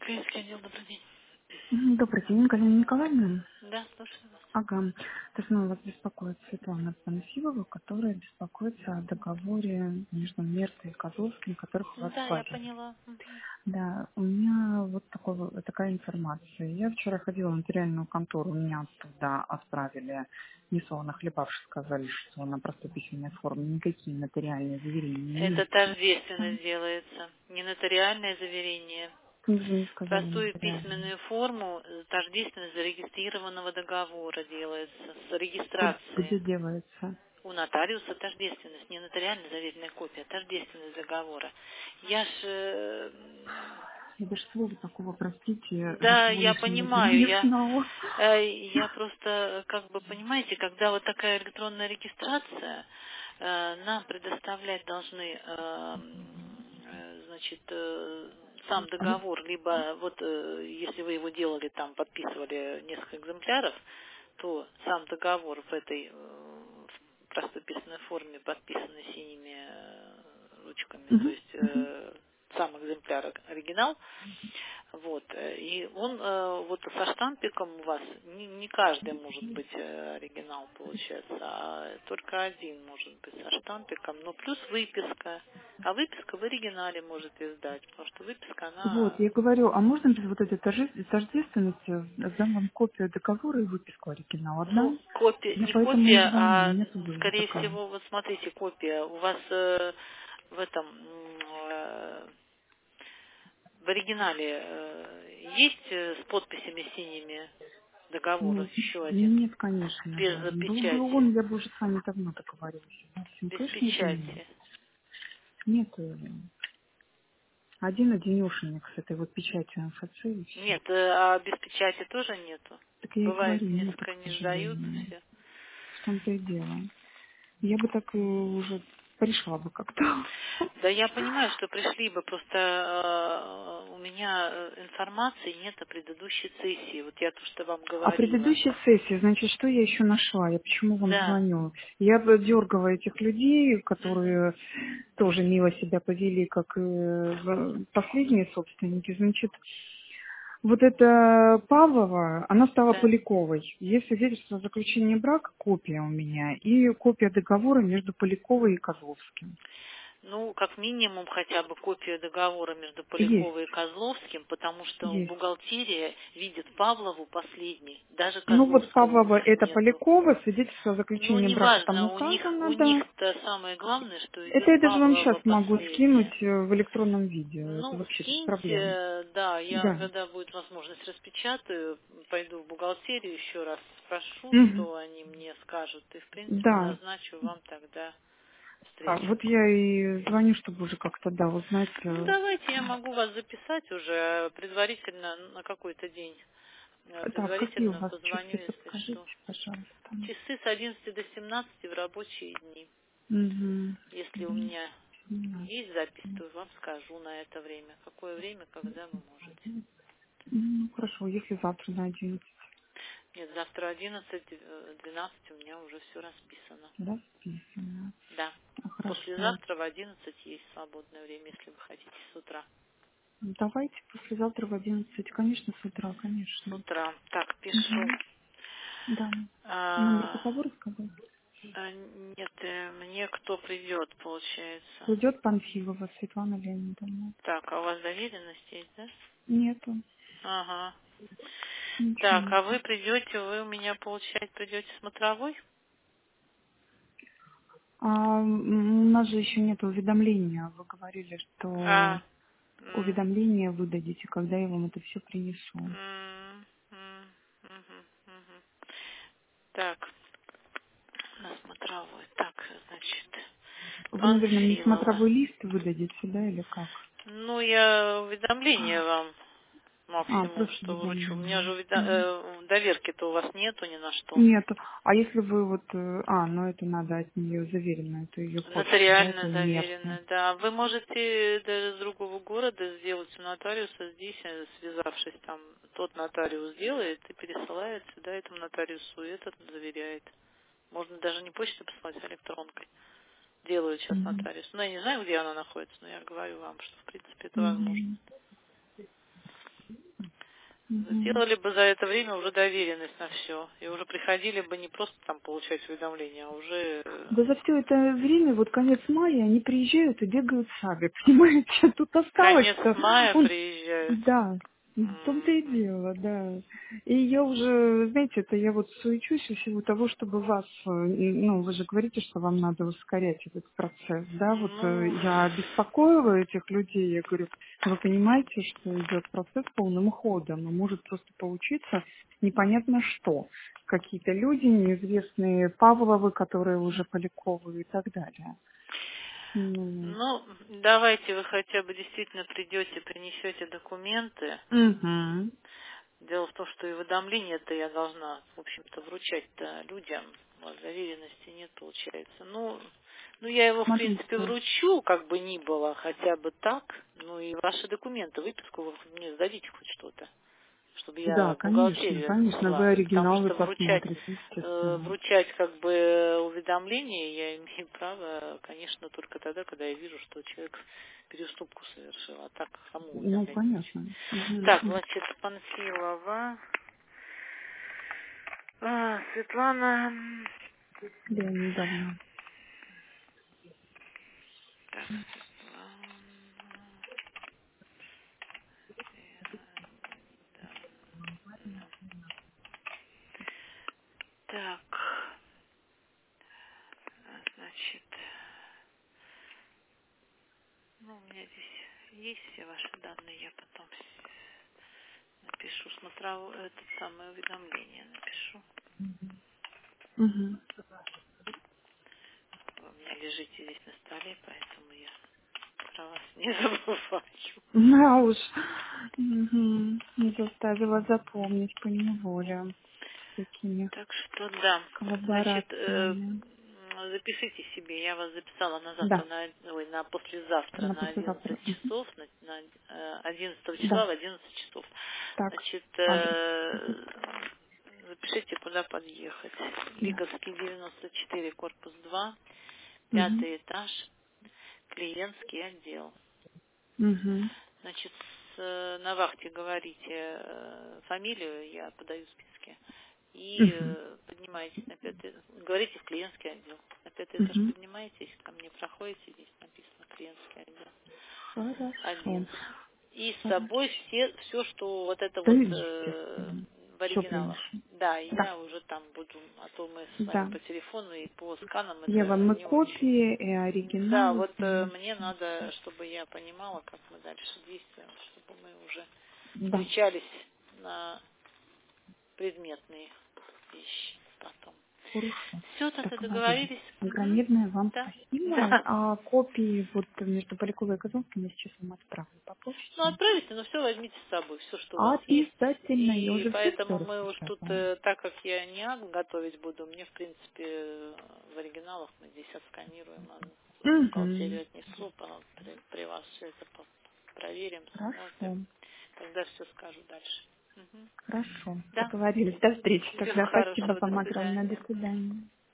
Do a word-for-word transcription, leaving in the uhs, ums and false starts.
Клинический отдел, добрый день. Мгм. Добрый день, Галина Николаевна. Да, слушаю вас. Ага. То есть, ну, вас беспокоит Светлана Панфилова, которая беспокоится о договоре между Мертой и Козловским, которых у вас Да, два я есть. поняла. Мгм. Да, у меня вот такой, вот- такая информация. Я вчера ходила в нотариальную контору, меня оттуда отправили несолоно хлебавши, сказали, что на простой письменной форме никакие нотариальные заверения не Это используются. тождественно делается. Не нотариальное заверение. Мне же не сказали Простую нотариальные. письменную форму э, тождественно зарегистрированного договора делается с Г- регистрацией. Где делается? У нотариуса тождественность, не нотариально заверенная копия, а тождественность договора. Я ж... э, Я даже слова такого, простите, за Да, я сегодняшнего дня понимаю, не я, знала. э, я просто, э, как бы, понимаете, когда вот такая электронная регистрация, э, нам предоставлять должны, э, э, значит, э, сам А вы- договор, либо вот, э, если вы его делали, там, подписывали несколько экземпляров, то сам договор в этой, э, в простой письменной форме, подписанный синими э, ручками, то Мгм, есть мгм. э, сам экземпляр оригинал, вот. э, И он э, вот со штампиком у вас не, не каждый может быть э, оригинал получается, а только один может быть со штампиком, но плюс выписка. А выписка в оригинале можете сдать, потому что выписка, Вот, она, я говорю, а можно без вот этой тожде- тождественности дам вам копию договора и выписку оригинала? ну, Одна? копия, Я не поэтому и копия, звоню, а, нет уже скорее такая. всего, вот смотрите, копия. У вас э, в этом, м, э, в оригинале э, есть э, с подписями синими договор Нет, еще один? нет, конечно Без же. Был бы печати. он, я бы уже с вами давно договорилась. Максим, Без конечно же, нет. печати. Нет, э, один одинешенек с этой вот печатью эм эф цэ и все. Нет, э, а без печати тоже нету. Так я и Бывает, говорю, нету, к несколько не сдают сожалению. все. В том-то и дело. Я бы так э, уже пришла бы как-то. Да я понимаю, что пришли бы, просто э, у меня э, информации нет о предыдущей сессии. Вот я то, что вам А говорила. предыдущей сессии, значит, что я еще нашла? Я почему вам Да. звоню? Я бы дергала этих людей, Мгм. которые тоже мило себя повели, как и в- последние собственники. Значит, вот эта Павлова, она стала Да. Поляковой. Есть свидетельство о заключении брака, копия у меня, и копия договора между Поляковой и Козловским. Ну, как минимум, хотя бы копию договора между Есть, Поляковой и Козловским, потому что есть. бухгалтерия видит Павлову последней. Даже Ну вот Козловского у Павлова них это нету. Полякова, свидетельство о Ну, заключении брака там неважно, у них, указано, у да. них-то самое главное, что Это идет я даже вам сейчас Павлова могу скинуть последняя. э, в электронном виде. Это Ну, вообще без проблем. скиньте, да, я, Да. когда будет возможность, распечатаю, пойду в бухгалтерию, еще раз спрошу, Мгм. что они мне скажут, и, в принципе, Да. назначу вам тогда А, встречу. вот я и звоню, чтобы уже как-то, да, узнать. Ну, э, давайте я могу вас записать уже предварительно на какой-то день. Э, Так, какие у Предварительно вас позвоню, часы, если подскажите, что. пожалуйста. Часы с одиннадцати до семнадцати в рабочие дни. Угу. Если у меня есть запись, то вам скажу на это время. Какое время, когда вы можете. Ну, хорошо, если завтра на одиннадцать, Нет, завтра одиннадцать, э, двенадцать у меня уже все расписано. да, списано. Да. А, хорошо. Послезавтра в одиннадцать есть свободное время, если вы хотите с утра. Давайте послезавтра в одиннадцать, конечно, с утра, С конечно. утра. Так, пишу. Угу. Да. Номер А, договора сказать? а, нет, э, мне кто придет, получается. Придет Панфилова Светлана Леонидовна. Так, а у вас доверенность есть, да? Нету, Ага. ничего Так, а нету. вы придете, вы у меня, получается, придете смотровой? А м, у нас же еще нет уведомления. Вы говорили, что А, м, уведомление выдадите, когда я вам это все принесу. м, м, мгм, мгм. Так, на смотровой. Так, значит, Вы, наверное, мне Панфилова. смотровой лист выдадите, да, или как? Ну, я уведомление вам А, максимум, просто что вручу. У меня уведомление. же уведо- Мгм. э, доверки-то у вас нету ни на что. Нету. А если вы вот... э, А, ну это надо от нее заверенную, это ее подпись, да, это Нотариально мерки. заверено, да. Вы можете даже с другого города сделать у нотариуса здесь, э, связавшись там, тот нотариус делает и пересылает сюда этому нотариусу, и этот заверяет. Можно даже не почтой послать, а электронкой. Делают сейчас Мгм. нотариус. Ну, я не знаю, где она находится, но я говорю вам, что, в принципе, это возможно. Мгм. Мгм. сделали бы за это время уже доверенность на все. И уже приходили бы не просто там получать уведомления, а уже э, Да за все это время, вот конец мая, они приезжают и бегают в садик, понимаете? Тут осталось, конец что мая он, приезжают. да, в том-то и Мгм. дело, да. И я уже, знаете, это я вот суечусь в силу того, чтобы вас, э, ну, вы же говорите, что вам надо ускорять этот процесс, да, вот э, Ну, я беспокоила этих людей, я говорю, вы понимаете, что идет процесс полным ходом, и может просто получиться непонятно что. Какие-то люди, неизвестные Павловы, которые уже Поляковы и так далее. Ну, ну, давайте вы хотя бы действительно придете, принесете документы. угу. Дело в том, что и уведомления-то я должна, в общем-то, вручать-то людям. Вот, доверенности нет, получается. Ну, ну, я его, в принципе, Смотрите. вручу, как бы ни было, хотя бы так. Ну, и ваши документы, выписку вы мне сдадите хоть что-то, чтобы я Да, в конечно, бухгалтерию конечно, вы отнесла. Потому оригиналы что вручать, посмотрите, э, естественно. вручать как бы уведомления я имею право, конечно, только тогда, когда я вижу, что человек переступку совершил, а так само Ну, уведомлять не зачем. понятно. Так, Угу. значит, Панфилова. А, Светлана. Я недавно. Так, Светлана. Да. Так, а, значит, ну, у меня здесь есть все ваши данные, я потом с- напишу, смотрю это самое уведомление, напишу. Угу. Вы у меня лежите здесь на столе, поэтому я про вас не забываю. Да уж. Угу. Не заставила запомнить поневоле такими Так что да, значит, э, коллаборациями. м, запишите себе, я вас записала на завтра, Да, на, ой, на послезавтра на на послезавтра. одиннадцать Мгм. часов, на, на, э, одиннадцатого числа Да, в одиннадцать часов. так, Значит, адрес. э, запишите, куда подъехать. Да. Лиговский девяносто четыре, корпус два, Угу. пятый этаж, клиентский отдел. Угу. Значит, с, э, на вахте говорите э, фамилию, я подаю списки. И Угу. э, поднимаетесь на пятый, говорите в клиентский отдел. На пятый этаж Угу. поднимаетесь, ко мне проходите, здесь написано клиентский отдел. Хорошо. Один. И с собой Хорошо. все, все, что вот это Да, вот э, естественно. в Все оригиналах. принесу. Да, и Да, я уже там буду, а то мы с вами да. по телефону и по сканам Я вам это и не очень. копии, и Да, оригиналы вот э, мне принесу. надо, чтобы я понимала, как мы дальше действуем, чтобы мы уже Да, встречались на предметные вещи потом. хорошо. Все, тогда Договорились. договорились? Мгм. Огромное вам Да. спасибо. Да. А копии вот между Поляковой и Казанским я сейчас вам отправлю по Ну, почте. отправите, но все возьмите с собой, все, что у вас есть. Обязательно. Я И уже все все поэтому мы уж тут, распечатала. э, так как я не акт готовить буду, мне, в принципе, э, в оригиналах мы здесь отсканируем, а в Угу. бухгалтерию отнесу, по- при, при вас все это по- проверим, смотрим. Хорошо. Тогда все скажу дальше. Мгм. Хорошо. Да. Договорились. До встречи. Всего Тогда спасибо хорошего. До вам огромное. До свидания. свидания.